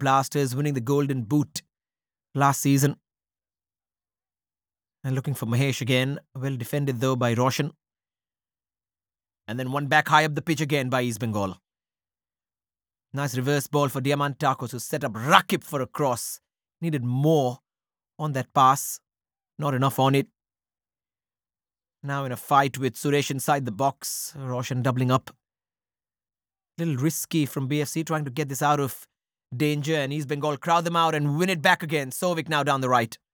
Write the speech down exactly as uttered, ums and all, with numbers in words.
Blasters winning the Golden Boot last season. And looking for Mahesh again. Well defended though by Roshan. And then one back high up the pitch again by East Bengal. Nice reverse ball for Diamantakos, who set up Rakip for a cross. Needed more on that pass. Not enough on it. Now in a fight with Suresh inside the box. Roshan doubling up. Little risky from B F C trying to get this out of danger. And East Bengal crowd them out and win it back again. Souvik now down the right.